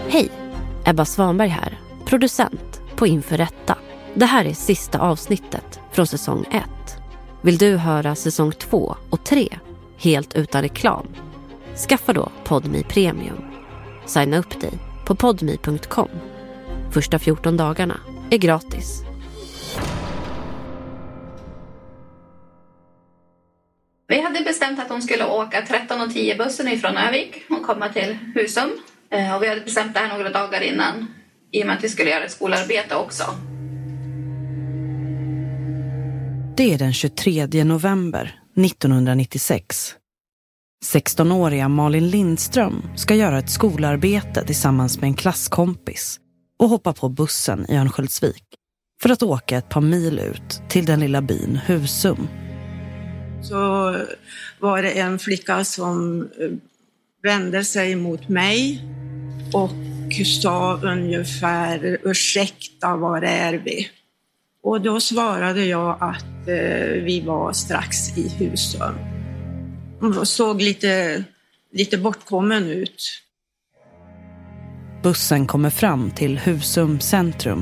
Hej, Ebba Svanberg här, producent på Inför Rätta. Det här är sista avsnittet från säsong 1. Vill du höra säsong 2 och 3 helt utan reklam? Skaffa då Podme Premium. Signa upp dig på podme.com. Första 14 dagarna är gratis. Vi hade bestämt att hon skulle åka 13:10 bussen ifrån Övik och komma till Husum. Och vi hade bestämt det här några dagar innan, i och med att vi skulle göra ett skolarbete också. Det är den 23 november 1996. 16-åriga Malin Lindström ska göra ett skolarbete tillsammans med en klasskompis och hoppa på bussen i Örnsköldsvik för att åka ett par mil ut till den lilla byn Husum. Så var det en flicka som vände sig mot mig och sa ungefär: ursäkta, var är vi? Och då svarade jag att vi var strax i Husum. Hon såg lite bortkommen ut. Bussen kommer fram till Husum centrum.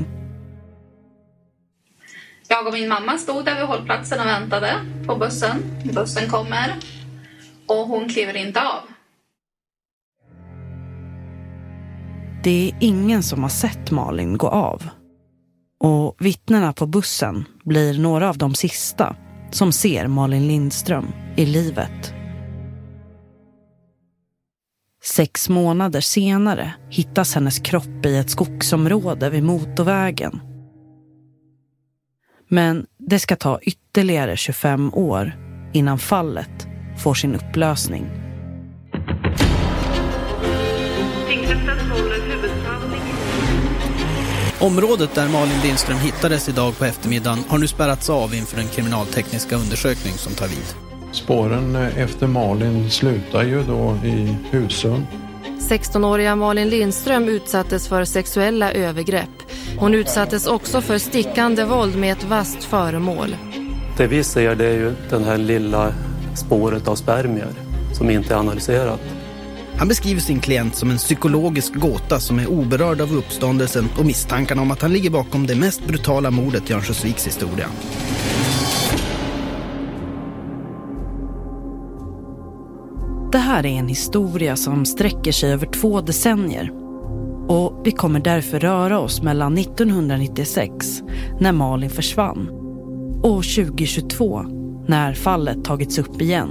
Jag och min mamma stod där vid hållplatsen och väntade på bussen. Bussen kommer och hon kliver inte av. Det är ingen som har sett Malin gå av. Och vittnena på bussen blir några av de sista som ser Malin Lindström i livet. 6 månader senare hittas hennes kropp i ett skogsområde vid motorvägen. Men det ska ta ytterligare 25 år innan fallet får sin upplösning. Området där Malin Lindström hittades idag på eftermiddagen har nu spärrats av inför en kriminaltekniska undersökning som tar vid. Spåren efter Malin slutar ju då i Husum. 16-åriga Malin Lindström utsattes för sexuella övergrepp. Hon utsattes också för stickande våld med ett vasst föremål. Det vi ser, det är ju den här lilla spåret av spermier som inte är analyserat. Han beskriver sin klient som en psykologisk gåta som är oberörd av uppståndelsen och misstankarna om att han ligger bakom det mest brutala mordet i Örnsköldsviks historia. Det här är en historia som sträcker sig över 2 decennier. Och vi kommer därför röra oss mellan 1996, när Malin försvann, och 2022, när fallet tagits upp igen.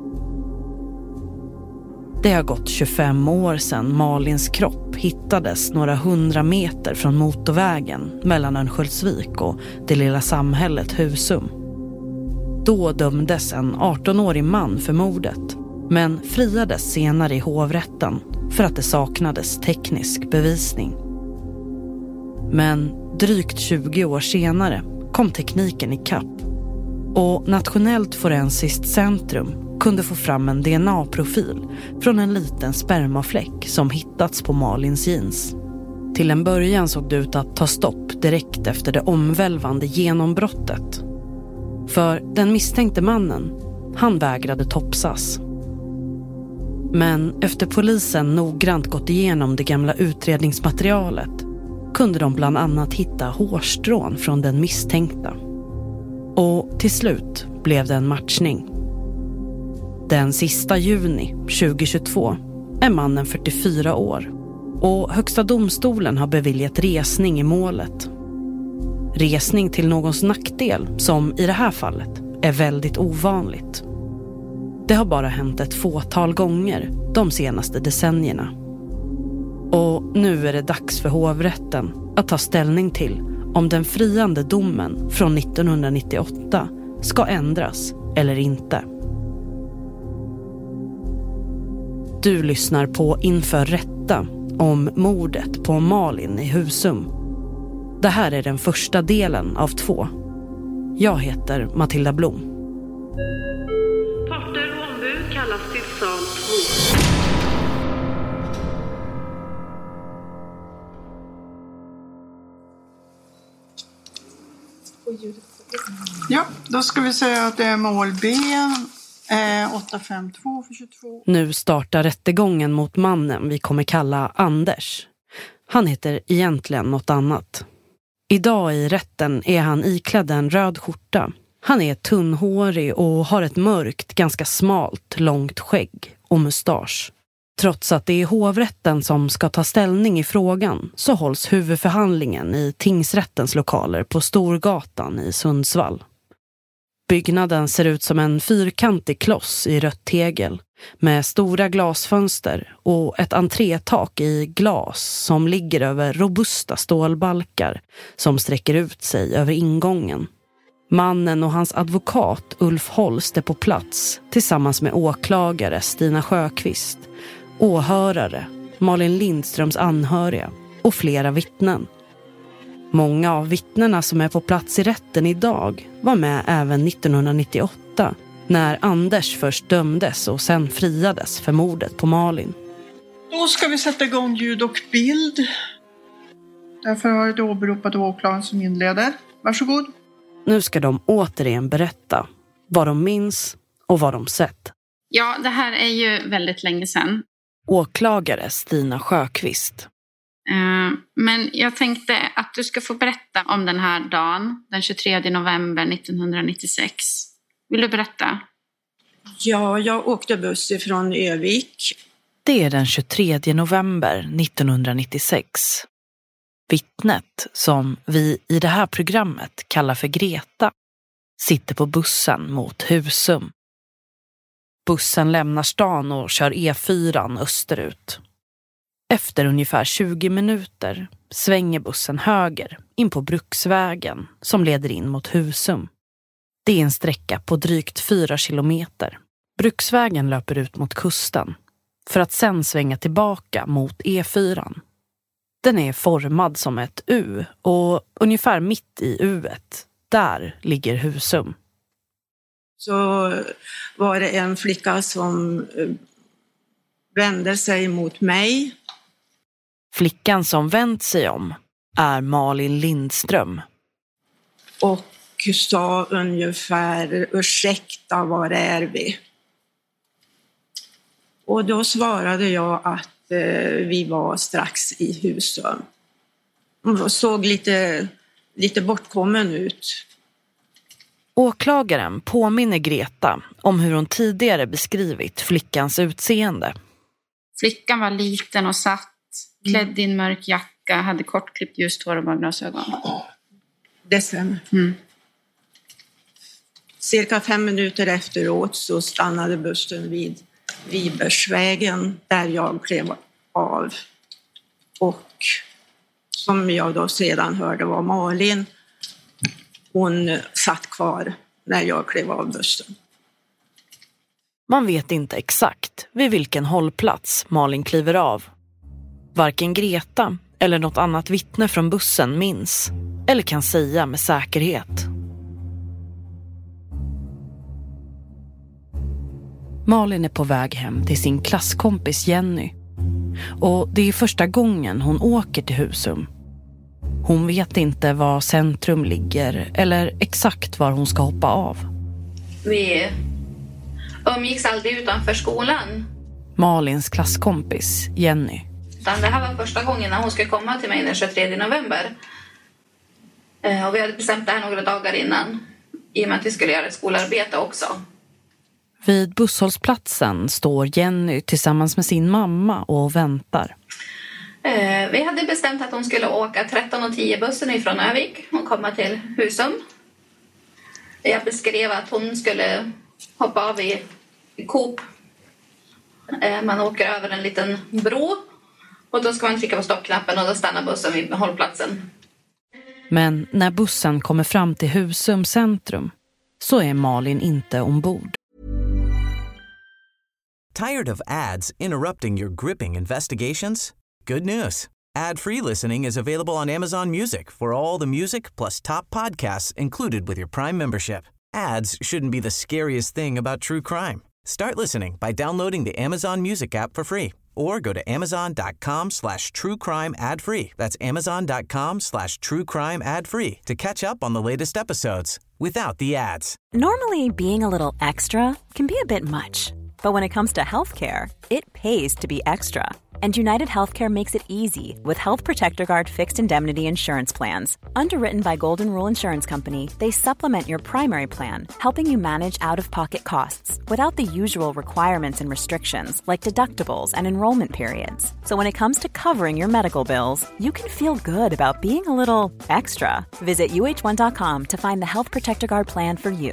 Det har gått 25 år sedan Malins kropp hittades några 100 meter från motorvägen mellan Örnsköldsvik och det lilla samhället Husum. Då dömdes en 18-årig man för mordet, men friades senare i hovrätten för att det saknades teknisk bevisning. Men drygt 20 år senare kom tekniken i kapp och Nationellt forensiskt centrum kunde få fram en DNA-profil från en liten spermafläck som hittats på Malins jeans. Till en början såg det ut att ta stopp direkt efter det omvälvande genombrottet. För den misstänkte mannen, han vägrade topsas. Men efter polisen noggrant gått igenom det gamla utredningsmaterialet kunde de bland annat hitta hårstrån från den misstänkta. Och till slut blev det en matchning. Den sista juni 2022 är mannen 44 år och Högsta domstolen har beviljat resning i målet. Resning till någons nackdel, som i det här fallet, är väldigt ovanligt. Det har bara hänt ett fåtal gånger de senaste decennierna. Och nu är det dags för hovrätten att ta ställning till om den friande domen från 1998 ska ändras eller inte. Du lyssnar på Inför Rätta om mordet på Malin i Husum. Det här är den första delen av 2. Jag heter Matilda Blom. Parter och ombud kallas till sal 2. Ja, då ska vi säga att det är mål B 852 för 22. Nu startar rättegången mot mannen vi kommer kalla Anders. Han heter egentligen något annat. Idag i rätten är han iklädd en röd skjorta. Han är tunnhårig och har ett mörkt, ganska smalt, långt skägg och mustasch. Trots att det är hovrätten som ska ta ställning i frågan så hålls huvudförhandlingen i tingsrättens lokaler på Storgatan i Sundsvall. Byggnaden ser ut som en fyrkantig kloss i rött tegel med stora glasfönster och ett entrétak i glas som ligger över robusta stålbalkar som sträcker ut sig över ingången. Mannen och hans advokat Ulf Holst är på plats tillsammans med åklagare Stina Sjöqvist, åhörare, Malin Lindströms anhöriga och flera vittnen. Många av vittnena som är på plats i rätten idag var med även 1998 när Anders först dömdes och sen friades för mordet på Malin. Då ska vi sätta igång ljud och bild. Därför har jag åberopat åklagaren som inleder. Varsågod. Nu ska de återigen berätta vad de minns och vad de sett. Ja, det här är ju väldigt länge sedan. Åklagare Stina Sjöqvist. Men jag tänkte att du ska få berätta om den här dagen, den 23 november 1996. Vill du berätta? Ja, jag åkte buss ifrån Övik. Det är den 23 november 1996. Vittnet, som vi i det här programmet kallar för Greta, sitter på bussen mot Husum. Bussen lämnar stan och kör E4 österut. Efter ungefär 20 minuter svänger bussen höger in på Bruksvägen som leder in mot Husum. Det är en sträcka på drygt 4 kilometer. Bruksvägen löper ut mot kusten för att sen svänga tillbaka mot E4. Den är formad som ett U och ungefär mitt i U:et, där ligger Husum. Så var det en flicka som vände sig mot mig. Flickan som vänt sig om är Malin Lindström. Och sa ungefär, ursäkta, var är vi? Och då svarade jag att vi var strax i Husum. Hon såg lite bortkommen ut. Åklagaren påminner Greta om hur hon tidigare beskrivit flickans utseende. Flickan var liten och satt, klädd i en mörk jacka, hade kortklippt ljust hår och bara glasögon. Det stämmer. Cirka 5 minuter efteråt så stannade bussen vid Vibersvägen där jag klev av. Och som jag då sedan hörde var Malin. Hon satt kvar när jag klev av bussen. Man vet inte exakt vid vilken hållplats Malin kliver av. Varken Greta eller något annat vittne från bussen minns eller kan säga med säkerhet. Malin är på väg hem till sin klasskompis Jenny. Och det är första gången hon åker till Husum. Hon vet inte var centrum ligger eller exakt var hon ska hoppa av. Vi umgicks aldrig utanför skolan. Malins klasskompis Jenny. Utan det här var första gången när hon skulle komma till mig den 23 november. Och vi hade bestämt det här några dagar innan. I och med att vi skulle göra ett skolarbete också. Vid busshållsplatsen står Jenny tillsammans med sin mamma och väntar. Vi hade bestämt att hon skulle åka 13:10 bussen ifrån Övik och komma till Husum. Jag beskrev att hon skulle hoppa av i Coop. Man åker över en liten bro och då ska man trycka på stoppknappen och då stannar bussen vid hållplatsen. Men när bussen kommer fram till Husum centrum så är Malin inte ombord. Tired of ads interrupting your gripping investigations? Good news. Ad-free listening is available on Amazon Music for all the music plus top podcasts included with your Prime membership. Ads shouldn't be the scariest thing about true crime. Start listening by downloading the Amazon Music app for free or go to amazon.com/truecrime ad-free. That's amazon.com/truecrime ad-free to catch up on the latest episodes without the ads. Normally, being a little extra can be a bit much. But when it comes to healthcare, it pays to be extra. And United Healthcare makes it easy with Health Protector Guard fixed indemnity insurance plans. Underwritten by Golden Rule Insurance Company, they supplement your primary plan, helping you manage out-of-pocket costs without the usual requirements and restrictions like deductibles and enrollment periods. So when it comes to covering your medical bills, you can feel good about being a little extra. Visit uh1.com to find the Health Protector Guard plan for you.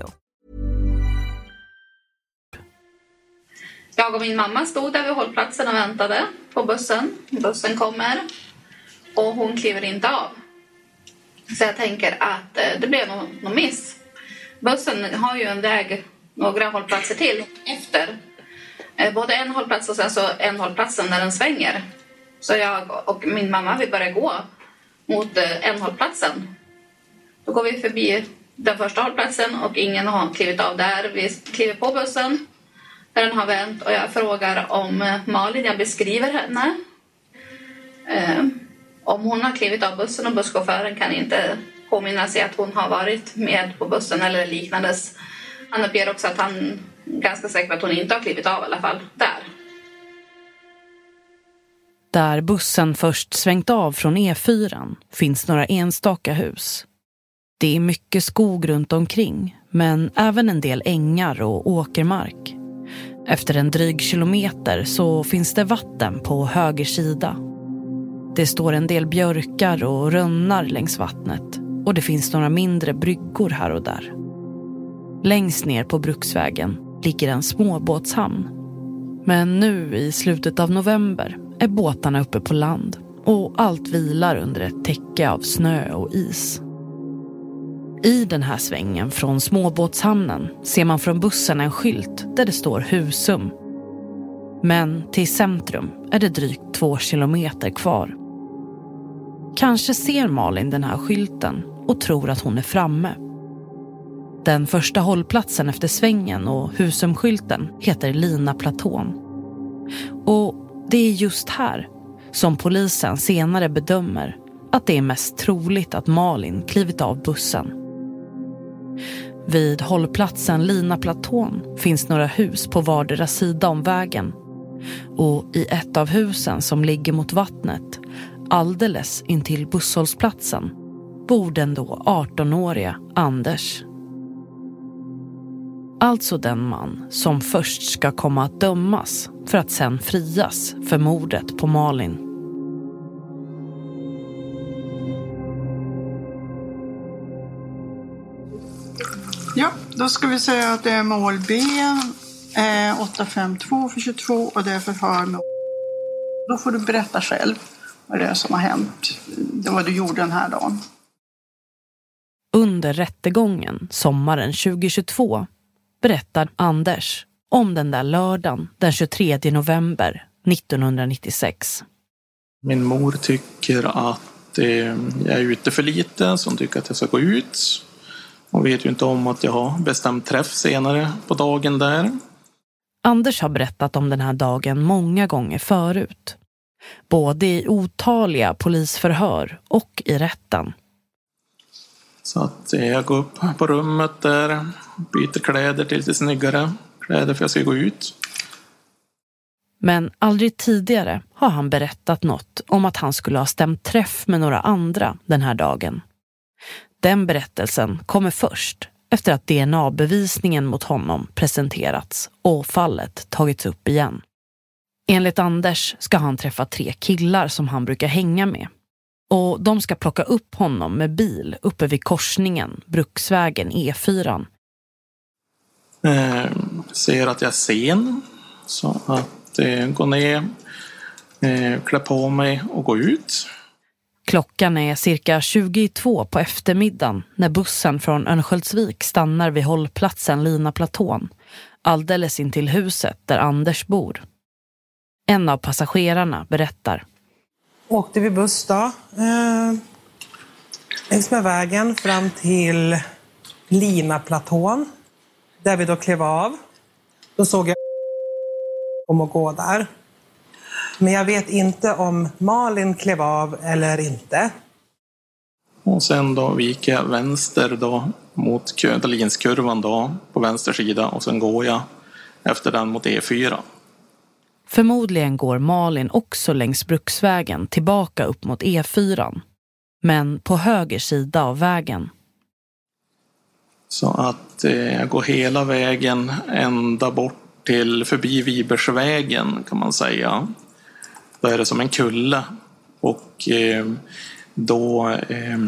Jag och min mamma stod där vid hållplatsen och väntade på bussen. Bussen kommer och hon kliver inte av. Så jag tänker att det blev någon miss. Bussen har ju en väg några hållplatser till efter. Både en hållplats och sen så en hållplatsen när den svänger. Så jag och min mamma vi börjar gå mot en hållplatsen. Då går vi förbi den första hållplatsen och ingen har klivit av där. Vi kliver på bussen. Den har vänt och jag frågar om Malin, jag beskriver henne. Om hon har klivit av bussen och busschauffören kan inte påminna sig att hon har varit med på bussen eller liknandes. Han uppger också att han är ganska säker på att hon inte har klivit av i alla fall där. Där bussen först svängt av från E4 finns några enstaka hus. Det är mycket skog runt omkring, men även en del ängar och åkermark. Efter en dryg kilometer så finns det vatten på höger sida. Det står en del björkar och rönnar längs vattnet och det finns några mindre bryggor här och där. Längst ner på bruksvägen ligger en småbåtshamn. Men nu i slutet av november är båtarna uppe på land och allt vilar under ett täcke av snö och is. I den här svängen från småbåtshamnen ser man från bussen en skylt där det står Husum. Men till centrum är det drygt 2 kilometer kvar. Kanske ser Malin den här skylten och tror att hon är framme. Den första hållplatsen efter svängen och Husumskylten heter Linaplatån. Och det är just här som polisen senare bedömer att det är mest troligt att Malin klivit av bussen. Vid hållplatsen Linaplatån finns några hus på vardera sida om vägen. Och i ett av husen som ligger mot vattnet, alldeles intill busshållplatsen, bor den då 18-åriga Anders. Alltså den man som först ska komma att dömas för att sen frias för mordet på Malin. Ja, då ska vi säga att det är mål B 852 för 22 och det är förhör med. Då får du berätta själv vad det är som har hänt. Det var du gjorde den här dagen. Under rättegången sommaren 2022 berättar Anders om den där lördagen den 23 november 1996. Min mor tycker att jag är ute för lite, så hon tycker att jag ska gå ut. Hon vet ju inte om att jag har bestämt träff senare på dagen där. Anders har berättat om den här dagen många gånger förut. Både i otaliga polisförhör och i rätten. Så att jag går upp på rummet där, byter kläder till lite snyggare kläder för jag ska gå ut. Men aldrig tidigare har han berättat något om att han skulle ha stämt träff med några andra den här dagen. Den berättelsen kommer först efter att DNA-bevisningen mot honom presenterats och fallet tagits upp igen. Enligt Anders ska han träffa 3 killar som han brukar hänga med. Och de ska plocka upp honom med bil uppe vid korsningen, Bruksvägen E4. Ser att jag är sen, så att gå ner, klä på mig och gå ut. Klockan är cirka 22 på eftermiddagen när bussen från Örnsköldsvik stannar vid hållplatsen Linaplatån, alldeles in till huset där Anders bor. En av passagerarna berättar. Åkte vi buss då, längs med vägen fram till Linaplatån, där vi då klev av. Då såg jag om att gå där. Men jag vet inte om Malin klev av eller inte. Och sen då viker jag vänster då mot Dalinskurvan då på vänster sida och sen går jag efter den mot E4. Förmodligen går Malin också längs bruksvägen tillbaka upp mot E4, men på höger sida av vägen. Så att jag går hela vägen ända bort till förbi Vibersvägen kan man säga. Då är det som en kulle och då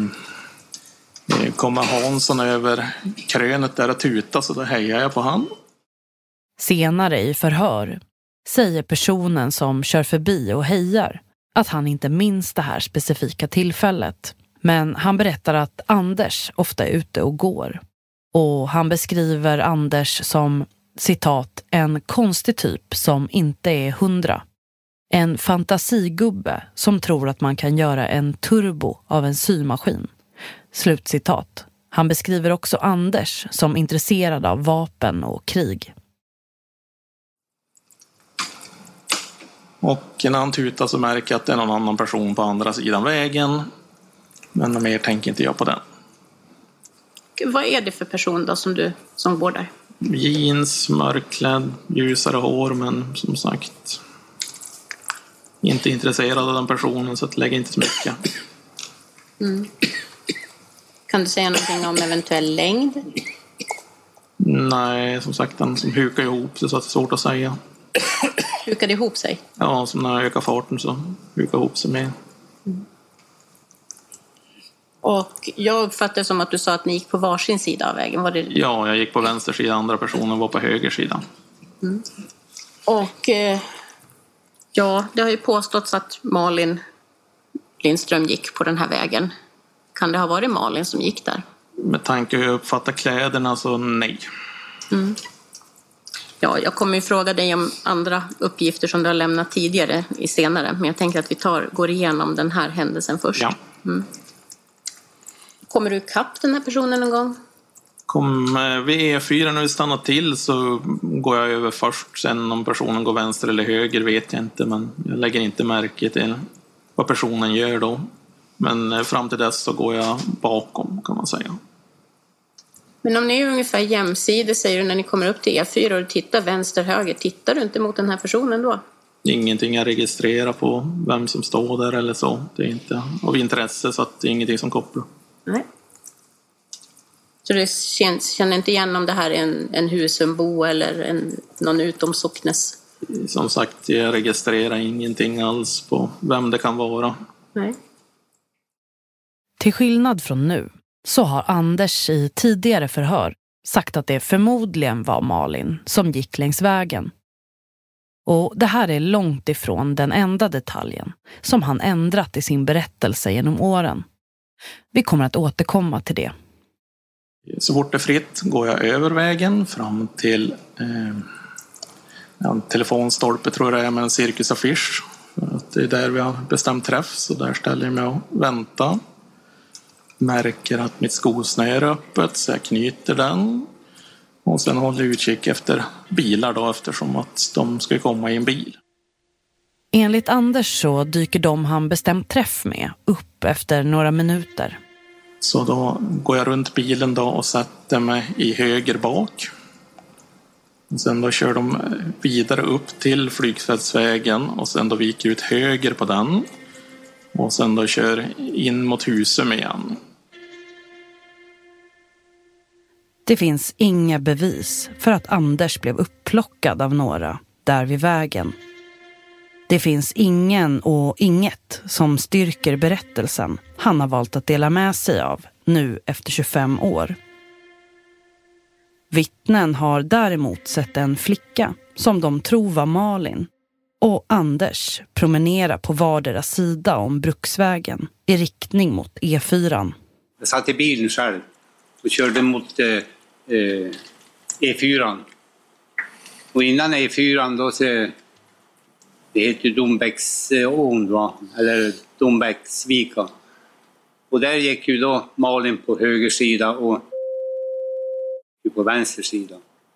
kommer Hansson över krönet där och tutar, så då hejar jag på han. Senare i förhör säger personen som kör förbi och hejar att han inte minns det här specifika tillfället. Men han berättar att Anders ofta är ute och går. Och han beskriver Anders som, citat, en konstig typ som inte är 100. En fantasigubbe som tror att man kan göra en turbo av en symaskin. Slutcitat. Han beskriver också Anders som intresserad av vapen och krig. Och när han tutar så märker jag att det är någon annan person på andra sidan vägen. Men mer tänker inte jag på den. Vad är det för person då som går där? Jeans, mörkklädd, ljusare hår, men som sagt inte intresserad av den personen, så att lägger inte så mycket. Mm. Kan du säga någonting om eventuell längd? Nej, som sagt, den som hukar ihop sig, så att det är svårt att säga. Hukade ihop sig? Ja, som när jag ökar farten så hukar ihop sig med. Mm. Och jag uppfattade som att du sa att ni gick på varsin sida av vägen. Var det... Ja, jag gick på vänster sida, andra personen var på höger sida. Mm. Och ja, det har ju påståtts att Malin Lindström gick på den här vägen. Kan det ha varit Malin som gick där? Med tanke hur jag uppfattar kläderna så nej. Mm. Ja, jag kommer ju fråga dig om andra uppgifter som du har lämnat tidigare i senare. Men jag tänker att vi går igenom den här händelsen först. Ja. Mm. Kommer du ikapp den här personen någon gång? Vid E4 när vi stannar till så går jag över först. Sen om personen går vänster eller höger vet jag inte. Men jag lägger inte märke till vad personen gör då. Men fram till dess så går jag bakom, kan man säga. Men om ni är ungefär jämsides, säger du, när ni kommer upp till E4 och du tittar vänster-höger, tittar du inte mot den här personen då? Ingenting jag registrerar på vem som står där eller så. Det är inte av intresse, så att det är ingenting som kopplar. Nej. Så du känner inte igen om det här är en Husumbo eller någon utomsocknes? Som sagt, jag registrerar ingenting alls på vem det kan vara. Nej. Till skillnad från nu så har Anders i tidigare förhör sagt att det förmodligen var Malin som gick längs vägen. Och det här är långt ifrån den enda detaljen som han ändrat i sin berättelse genom åren. Vi kommer att återkomma till det. Så fort det är fritt går jag över vägen fram till en telefonstolpe, tror jag det är, med en cirkusaffisch. Det är där vi har bestämt träff, så där ställer jag mig och väntar. Märker att mitt skosnö är öppet, så jag knyter den. Och sen håller jag utkik efter bilar då, eftersom att de ska komma i en bil. Enligt Anders så dyker de han bestämt träff med upp efter några minuter. Så då går jag runt bilen då och sätter mig i höger bak. Och sen då kör de vidare upp till Flygfältsvägen och sen då viker ut höger på den. Och sen då kör in mot Husum igen. Det finns inga bevis för att Anders blev upplockad av några där vid vägen. Det finns ingen och inget som styrker berättelsen han har valt att dela med sig av nu efter 25 år. Vittnen har däremot sett en flicka som de tror var Malin och Anders promenera på vardera sida om Bruksvägen i riktning mot E4. Jag satt i bilen själv och körde mot E4. Och innan E4 då så det heter Dombäcksån, va? Eller Dombäcksvika. Och där gick ju då Malin på höger sida och på vänster sida.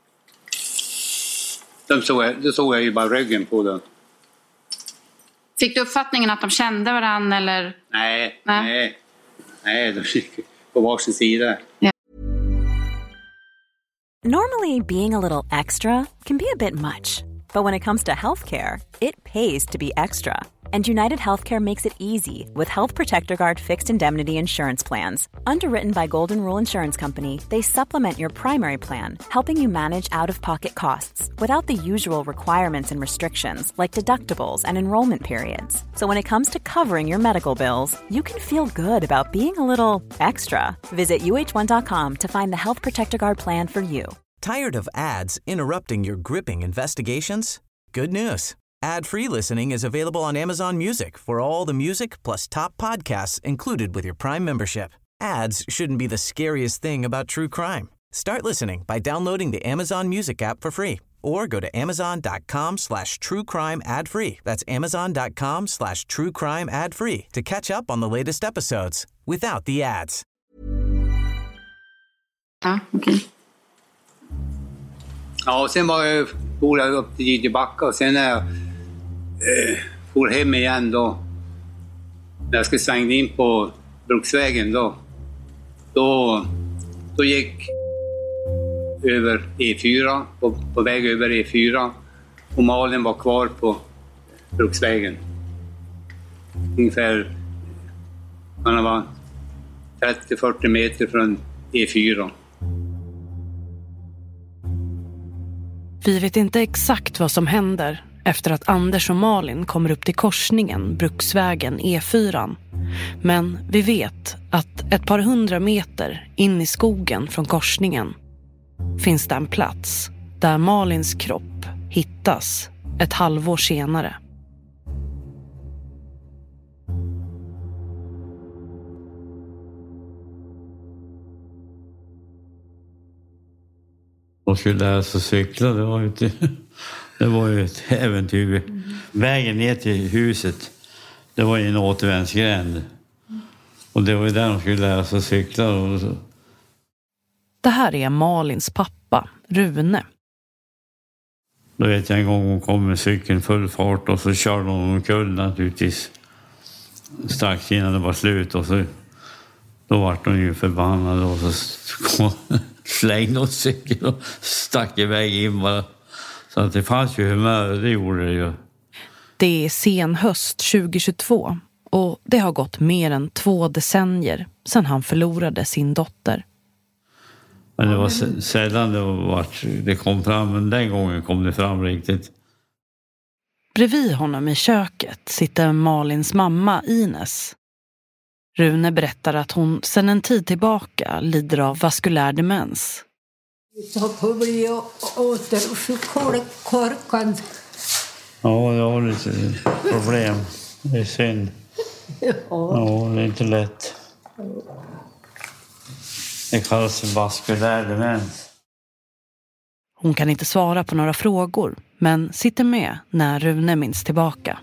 Då såg jag ju bara ryggen på den. Fick du uppfattningen att de kände varandra eller? Nej, de gick på varsin sida. Ja. Normally, being a little extra can be a bit much, but when it comes to healthcare, it pays to be extra. And United Healthcare makes it easy with Health Protector Guard fixed indemnity insurance plans. Underwritten by Golden Rule Insurance Company, they supplement your primary plan, helping you manage out-of-pocket costs without the usual requirements and restrictions like deductibles and enrollment periods. So when it comes to covering your medical bills, you can feel good about being a little extra. Visit uh1.com to find the Health Protector Guard plan for you. Tired of ads interrupting your gripping investigations? Good news. Ad-free listening is available on Amazon Music for all the music plus top podcasts included with your Prime membership. Ads shouldn't be the scariest thing about true crime. Start listening by downloading the Amazon Music app for free or go to amazon.com/truecrime ad-free. That's amazon.com/truecrime ad-free to catch up on the latest episodes without the ads. Ja, okej. Ja, och sen for jag upp till Gidebacka och sen när jag for hem igen då, när jag skulle svänga in på Bruksvägen då gick över E4, på väg över E4 och Malin var kvar på Bruksvägen. Ungefär 30-40 meter från E4. Vi vet inte exakt vad som händer efter att Anders och Malin kommer upp till korsningen Bruksvägen E4. Men vi vet att ett par 100 meter in i skogen från korsningen finns det en plats där Malins kropp hittas ett halvår senare. De skulle lära sig cykla, det var ju ett äventyr. Vägen ner till huset, det var ju en återvändsgränd. Och det var ju där de skulle lära sig cykla. Det här är Malins pappa, Rune. Då vet jag en gång hon kom med cykeln full fart och så körde hon omkull naturligtvis. Strax innan det var slut och så då var hon ju förbannad och så slängde hon cykeln och stack iväg in bara. Så att det fanns ju humör, det gjorde det ju. Det är sen höst 2022 och det har gått mer än 2 decennier sedan han förlorade sin dotter. Men det var sällan det kom fram, men den gången kom det fram riktigt. Bredvid honom i köket sitter Malins mamma Ines. Rune berättar att hon sedan en tid tillbaka lider av vaskulär demens. Jag får bli återkorkad. Ja, jag har lite problem. Det är synd. Ja, det är inte lätt. Det kallas vaskulär demens. Hon kan inte svara på några frågor, men sitter med när Rune minns tillbaka.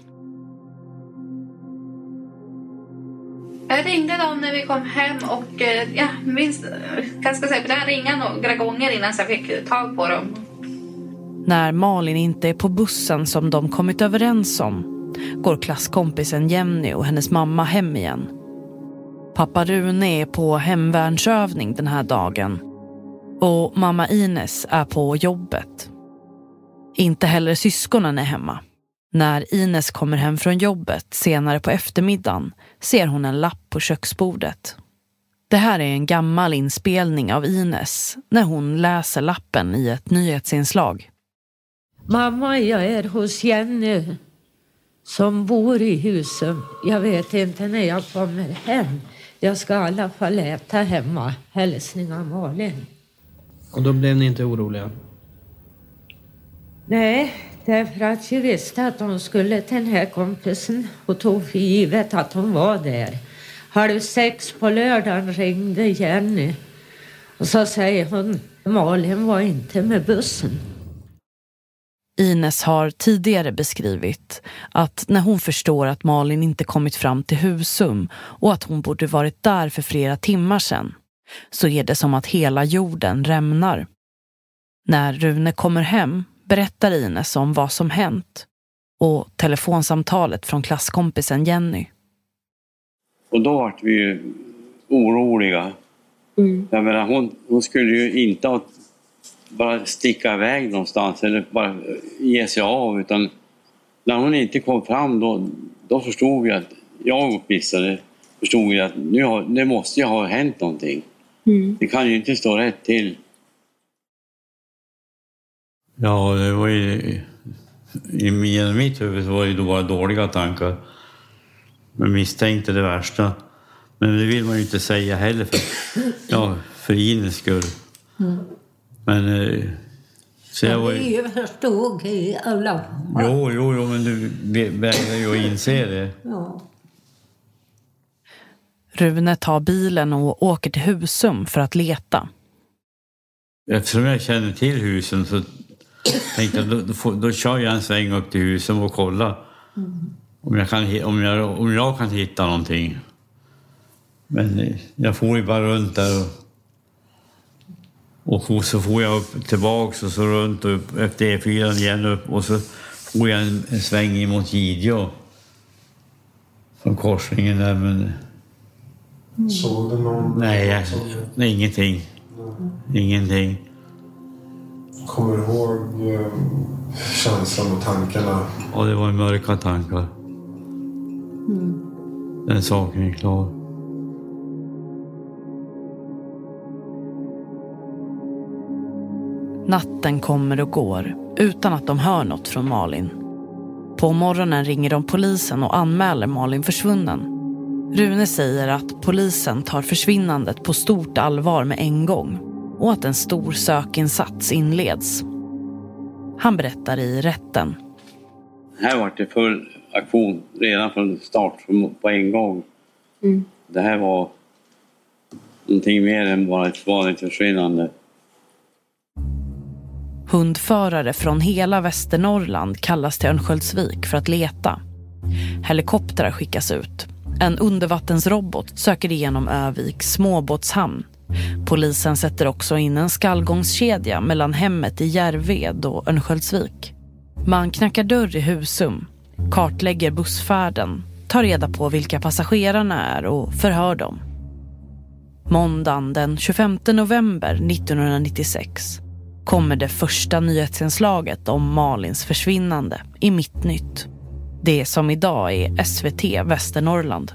Jag ringde dem när vi kom hem och minns, kanske säga, jag ringde några gånger innan jag fick tag på dem. När Malin inte är på bussen som de kommit överens om går klasskompisen Jenny och hennes mamma hem igen. Pappa Rune är på hemvärnsövning den här dagen och mamma Ines är på jobbet. Inte heller syskonen är hemma. När Ines kommer hem från jobbet senare på eftermiddagen ser hon en lapp på köksbordet. Det här är en gammal inspelning av Ines när hon läser lappen i ett nyhetsinslag. Mamma, jag är hos Jenny som bor i Husum. Jag vet inte när jag kommer hem. Jag ska i alla fall äta hemma. Hälsning av Malin. Och då blev ni inte oroliga? Nej, därför att jag visste att hon skulle till den här kompisen och tog för givet att hon var där. 5:30 på lördagen ringde Jenny och så säger hon Malin var inte med bussen. Ines har tidigare beskrivit att när hon förstår att Malin inte kommit fram till Husum och att hon borde varit där för flera timmar sedan så är det som att hela jorden rämnar. När Rune kommer hem berättar Ines om vad som hänt och telefonsamtalet från klasskompisen Jenny. Och då var vi ju oroliga. Jag menar, hon skulle ju inte ha bara sticka iväg någonstans eller bara ge sig av, utan när hon inte kom fram då förstod jag att jag förstod att nu måste jag ha hänt någonting. Det kan ju inte stå rätt till. Ja, det var ju i mitt huvud var det då bara dåliga tankar. Man misstänkte det värsta. Men det vill man ju inte säga heller för Ines skull. Men så jag var ju... förstod i alla fall. Jo, men du vägrar ju att inse det. Ja. Rune tar bilen och åker till Husum för att leta. Eftersom jag känner till husen så tänkte jag då kör jag en sväng upp till Husum och kollar om jag kan hitta någonting. Men jag får ju bara runt där och så får jag upp tillbaks och så runt och upp efter E4 igen upp och så får jag en sväng mot Gidjå från korsningen där, men såg du någon? Nej, ingenting. Ingenting. Kommer du ihåg känslan och tankarna? Ja, det var mörka tankar. Den saken är klar. Natten kommer och går utan att de hör något från Malin. På morgonen ringer de polisen och anmäler Malin försvunnen. Rune säger att polisen tar försvinnandet på stort allvar med en gång och att en stor sökinsats inleds. Han berättar i rätten. Här var det full aktion redan från start på en gång. Det här var någonting mer än bara ett vanligt försvinnande. Hundförare från hela Västernorrland kallas till Örnsköldsvik för att leta. Helikoptrar skickas ut. En undervattensrobot söker igenom Öviks småbåtshamn. Polisen sätter också in en skallgångskedja mellan hemmet i Järved och Örnsköldsvik. Man knackar dörr i Husum, kartlägger bussfärden, tar reda på vilka passagerarna är och förhör dem. Måndagen den 25 november 1996 kommer det första nyhetsinslaget om Malins försvinnande i Mitt Nytt. Det som idag är SVT Västernorrland.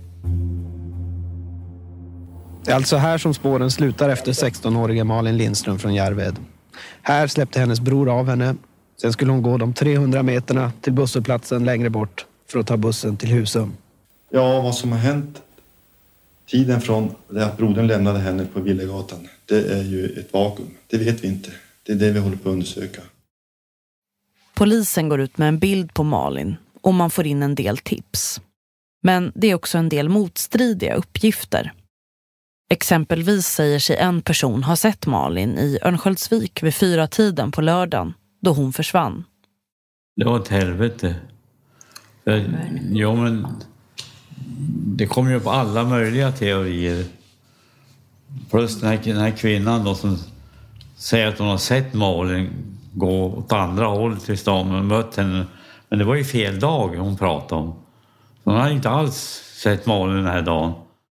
Det är alltså här som spåren slutar efter 16-åriga Malin Lindström från Järved. Här släppte hennes bror av henne. Sen skulle hon gå de 300 meterna till busshållplatsen längre bort för att ta bussen till Husum. Ja, vad som har hänt tiden från det att brodern lämnade henne på Villegatan, det är ju ett vakuum. Det vet vi inte. Det är det vi håller på att undersöka. Polisen går ut med en bild på Malin och man får in en del tips. Men det är också en del motstridiga uppgifter. Exempelvis säger sig en person ha sett Malin i Örnsköldsvik vid 4-tiden på lördagen då hon försvann. Det var ett helvete. Ja, men det kommer ju på alla möjliga teorier. Plus den här kvinnan då som säger att hon har sett Malin gå åt andra håll till stan och mött henne. Men det var ju fel dag hon pratade om. Så hon har inte alls sett Malin den här dagen.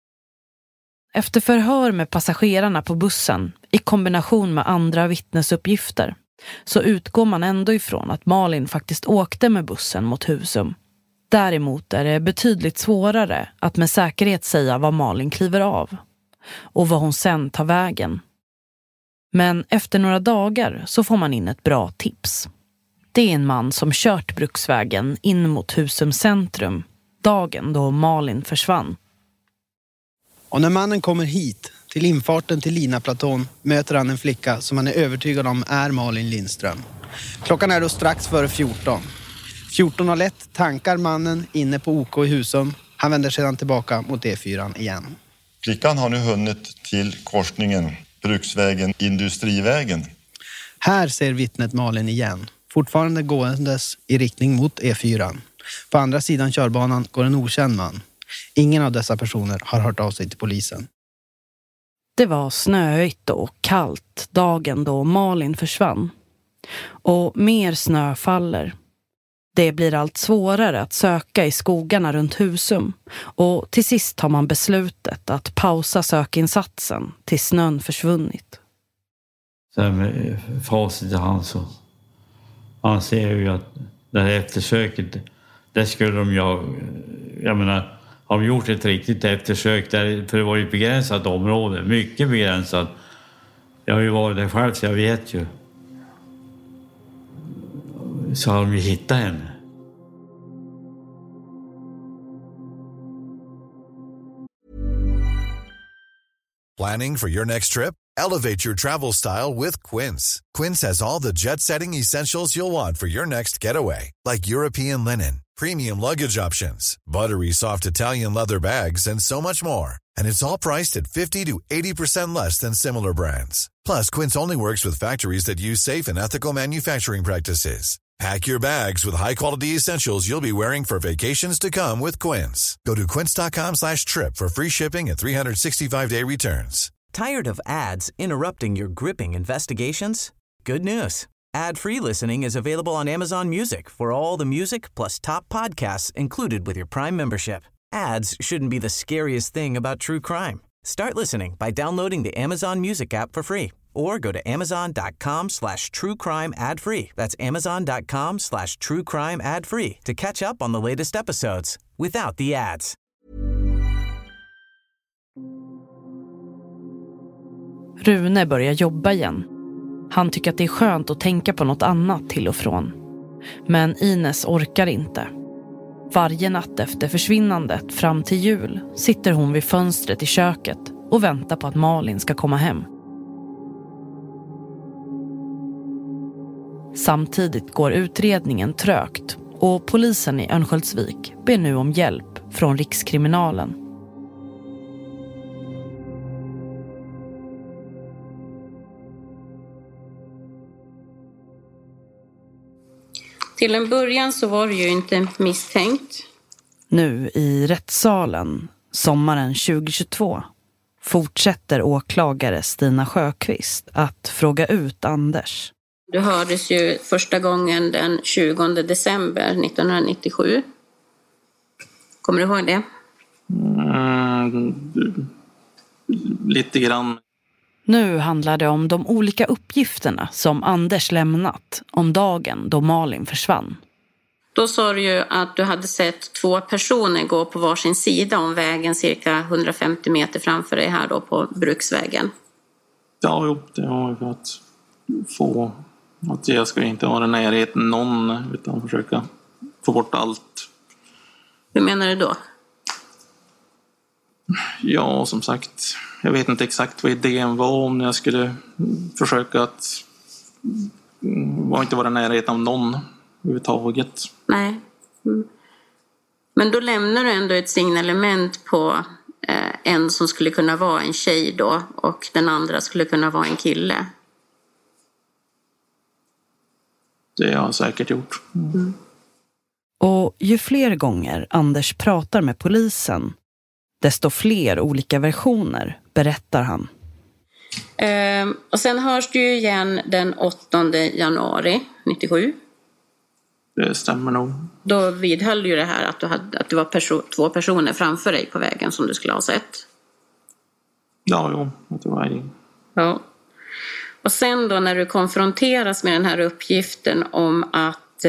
Efter förhör med passagerarna på bussen i kombination med andra vittnesuppgifter så utgår man ändå ifrån att Malin faktiskt åkte med bussen mot Husum. Däremot är det betydligt svårare att med säkerhet säga vad Malin kliver av och vad hon sen tar vägen. Men efter några dagar så får man in ett bra tips. Det är en man som kört bruksvägen in mot Husum centrum dagen då Malin försvann. Och när mannen kommer hit till infarten till Linaplatån möter han en flicka som han är övertygad om är Malin Lindström. Klockan är då strax före 14. 14.01 tankar mannen inne på OK i Husum. Han vänder sedan tillbaka mot E4 igen. Flickan har nu hunnit till korsningen Bruksvägen, Industrivägen. Här ser vittnet Malin igen. Fortfarande gåendes i riktning mot E4. På andra sidan körbanan går en okänd man. Ingen av dessa personer har hört av sig till polisen. Det var snöigt och kallt dagen då Malin försvann. Och mer snö faller. Det blir allt svårare att söka i skogarna runt Husum. Och till sist tar man beslutet att pausa sökinsatsen till snön försvunnit. där med facit i hand så anser jag ju att det här eftersöket, där skulle de ju, jag menar, har de gjort ett riktigt eftersök där, för det var ju ett begränsat område, mycket begränsat. Jag har ju varit där själv så jag vet ju. Så har de ju hittat henne. Planning for your next trip? Elevate your travel style with Quince. Quince has all the jet-setting essentials you'll want for your next getaway, like European linen, premium luggage options, buttery soft Italian leather bags, and so much more. And it's all priced at 50 to 80% less than similar brands. Plus, Quince only works with factories that use safe and ethical manufacturing practices. Pack your bags with high-quality essentials you'll be wearing for vacations to come with Quince. Go to quince.com/trip for free shipping and 365-day returns. Tired of ads interrupting your gripping investigations? Good news. Ad-free listening is available on Amazon Music for all the music plus top podcasts included with your Prime membership. Ads shouldn't be the scariest thing about true crime. Start listening by downloading the Amazon Music app for free or go to amazon.com/truecrime ad-free. That's amazon.com/truecrime ad-free to catch up on the latest episodes without the ads. Rune börjar jobba igen. Han tycker att det är skönt att tänka på något annat till och från. Men Ines orkar inte. Varje natt efter försvinnandet fram till jul sitter hon vid fönstret i köket och väntar på att Malin ska komma hem. Samtidigt går utredningen trögt och polisen i Örnsköldsvik ber nu om hjälp från Rikskriminalen. Till en början så var det ju inte misstänkt. Nu i rättssalen, sommaren 2022, fortsätter åklagare Stina Sjöqvist att fråga ut Anders. Det hördes ju första gången den 20 december 1997. Kommer du ihåg det? Lite grann. Nu handlar det om de olika uppgifterna som Anders lämnat om dagen då Malin försvann. Då sa du ju att du hade sett 2 personer gå på varsin sida om vägen cirka 150 meter framför dig här då på Bruksvägen. Ja, jo, det har jag att få. Att jag ska inte vara i närheten någon utan försöka få bort allt. Hur menar du då? Ja, som sagt, jag vet inte exakt vad idén var om jag skulle försöka att inte vara i närheten av någon överhuvudtaget. Nej. Men då lämnar du ändå ett signalement på en som skulle kunna vara en tjej då och den andra skulle kunna vara en kille. Det har jag säkert gjort. Och ju fler gånger Anders pratar med polisen, desto fler olika versioner berättar han. Och sen hörs du ju igen den 8 januari 97. Det stämmer nog. Då vidhöll du ju det här att det var 2 personer framför dig på vägen som du skulle ha sett. Ja, jo, jag tror jag. Ja. Och sen då när du konfronteras med den här uppgiften om att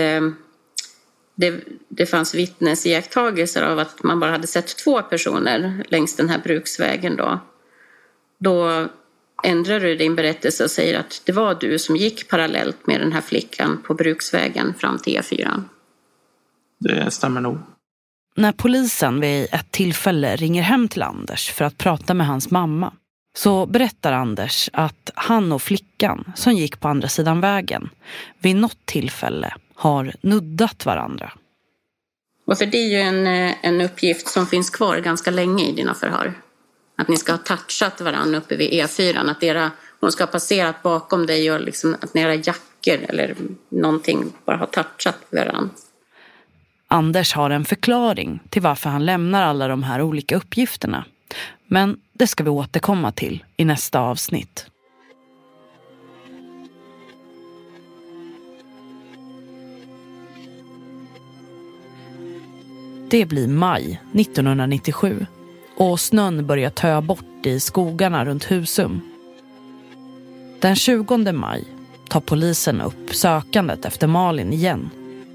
det fanns vittnesiakttagelser av att man bara hade sett 2 personer längs den här Bruksvägen då ändrar du din berättelse och säger att det var du som gick parallellt med den här flickan på Bruksvägen fram till E4. Det stämmer nog. När polisen vid ett tillfälle ringer hem till Anders för att prata med hans mamma så berättar Anders att han och flickan som gick på andra sidan vägen vid något tillfälle har nuddat varandra. Och för det är ju en uppgift som finns kvar ganska länge i dina förhör. Att ni ska ha touchat varandra uppe vid E4. Att hon ska ha passerat bakom dig och liksom att era jackor eller någonting bara har touchat varandra. Anders har en förklaring till varför han lämnar alla de här olika uppgifterna. Men det ska vi återkomma till i nästa avsnitt. Det blir maj 1997 och snön börjar töa bort i skogarna runt Husum. Den 20 maj tar polisen upp sökandet efter Malin igen.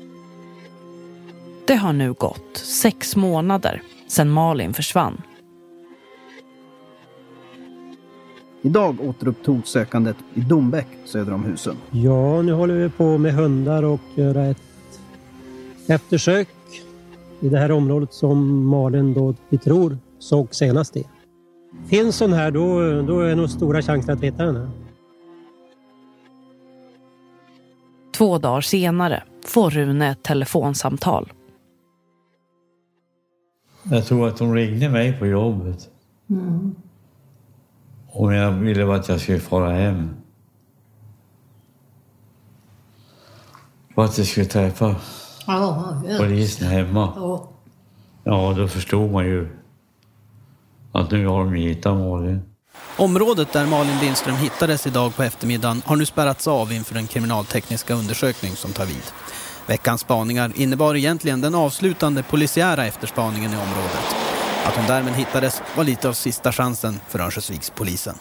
Det har nu gått 6 månader sedan Malin försvann. Idag återupptogs sökandet i Dombäck söder om Husum. Ja, nu håller vi på med hundar och göra ett eftersök i det här området som Malin då vi tror såg senast i. Finns hon här då är nog stora chanser att hitta henne. 2 dagar senare får Rune ett telefonsamtal. Jag tror att de ringde mig på jobbet. Och jag ville att jag skulle fara hem. Och att jag skulle träffa polisen hemma. Ja, då förstod man ju att nu har de hittat Malin. Området där Malin Lindström hittades idag på eftermiddagen har nu spärrats av inför en kriminaltekniska undersökning som tar vid. Veckans spaningar innebar egentligen den avslutande polisiära efterspaningen i området. Att hon därmed hittades var lite av sista chansen för Örnsköldsvikspolisen.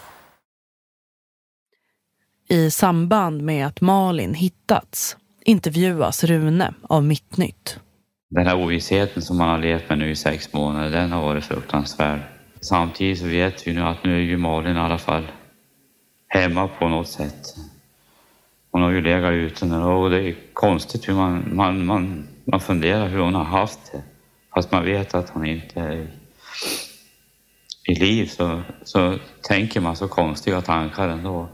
I samband med att Malin hittats intervjuas Rune av Mittnytt. Den här ovissheten som man har levt med nu i 6 månader, den har varit fruktansvärd. Samtidigt så vet vi nu att nu är ju Malin i alla fall hemma på något sätt. Hon har ju legat ute nu och det är konstigt hur man funderar hur hon har haft det. Fast man vet att hon inte är i liv så tänker man så konstiga tankar ändå.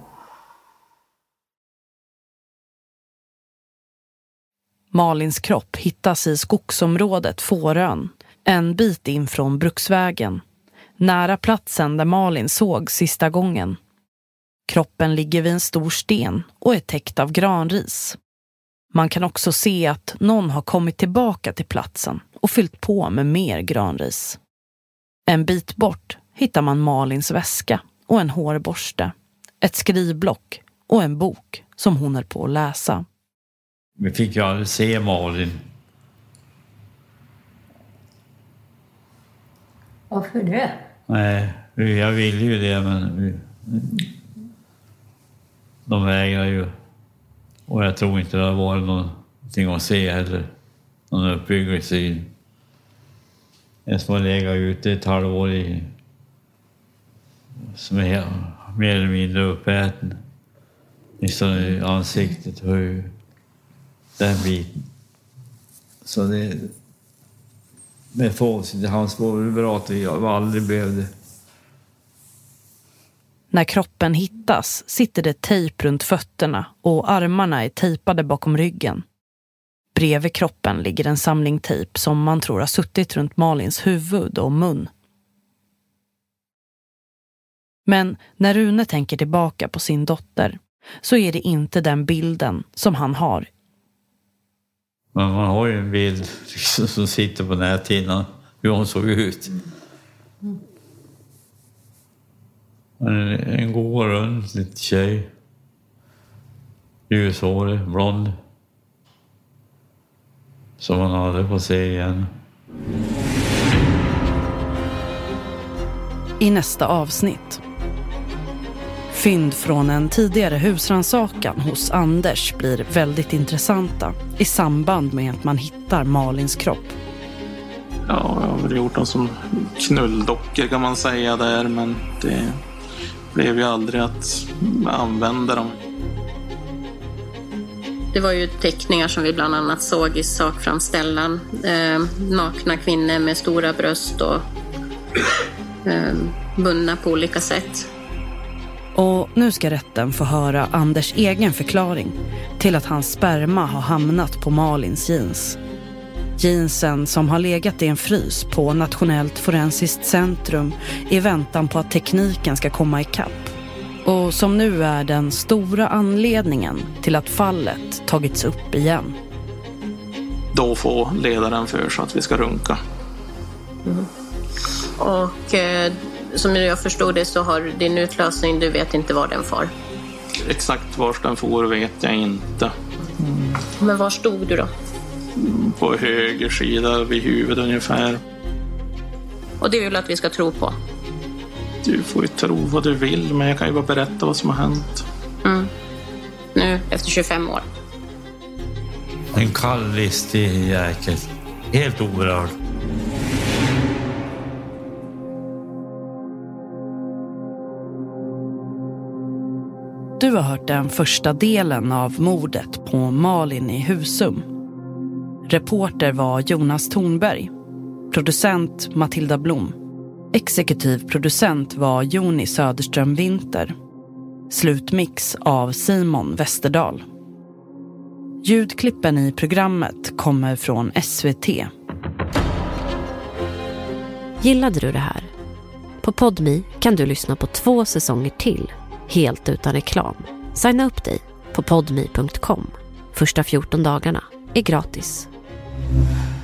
Malins kropp hittas i skogsområdet Fårön, en bit in från Bruksvägen, nära platsen där Malin såg sista gången. Kroppen ligger vid en stor sten och är täckt av granris. Man kan också se att någon har kommit tillbaka till platsen och fyllt på med mer granris. En bit bort hittar man Malins väska och en hårborste, ett skrivblock och en bok som hon är på att läsa. Vi fick ju aldrig se Malin. Varför det? Nej, jag ville ju det men de vägrar ju. Och jag tror inte det har varit någonting att se heller. Någon uppbyggelse. Jag som har legat ute ett halvår i som är mer eller mindre uppäten. I ansiktet och den biten. Så det med facit i hans var bra att jag aldrig behövde. När kroppen hittas sitter det tejp runt fötterna och armarna är tejpade bakom ryggen. Bredvid kroppen ligger en samling tejp som man tror har suttit runt Malins huvud och mun. Men när Rune tänker tillbaka på sin dotter så är det inte den bilden som han har. Men man har ju en bild som sitter på näthinnan hur hon såg ut. En god rund liten tjej. Ljushårig, blond. Som man hade på se igen. I nästa avsnitt. Fynd från en tidigare husrannsakan hos Anders blir väldigt intressanta i samband med att man hittar Malins kropp. Ja, jag har väl gjort dem som knulldockor kan man säga där, men det blev ju aldrig att använda dem. Det var ju teckningar som vi bland annat såg i sakframställan. Nakna kvinnor med stora bröst och bundna på olika sätt. Och nu ska rätten få höra Anders egen förklaring till att hans sperma har hamnat på Malins jeans. Jeansen som har legat i en frys på Nationellt forensiskt centrum i väntan på att tekniken ska komma ikapp. Och som nu är den stora anledningen till att fallet tagits upp igen. Då får ledaren för så att vi ska runka. Mm. Och som jag förstod det så har din utlösning, du vet inte var den far. Exakt var den får vet jag inte. Men var stod du då? På höger sida vid huvudet ungefär. Och det vill att vi ska tro på? Du får ju tro vad du vill, men jag kan ju bara berätta vad som har hänt. Nu efter 25 år. En kall, listig jäkel. Helt oberörd. Du har hört den första delen av mordet på Malin i Husum. Reporter var Jonas Thornberg. Producent Matilda Blom. Exekutiv producent var Joni Söderström Winter. Slutmix av Simon Westerdahl. Ljudklippen i programmet kommer från SVT. Gillade du det här? På Podme kan du lyssna på 2 säsonger till, helt utan reklam. Signa upp dig på podme.com. Första 14 dagarna är gratis.